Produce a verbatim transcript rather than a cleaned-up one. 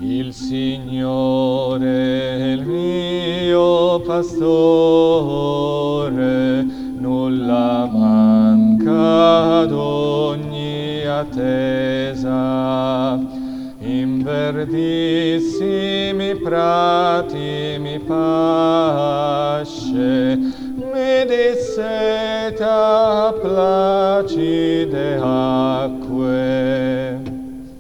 Il Signore è il mio pastore, nulla manca ad ogni attesa. In verdissimi prati mi pasce, mi disseta placide acque.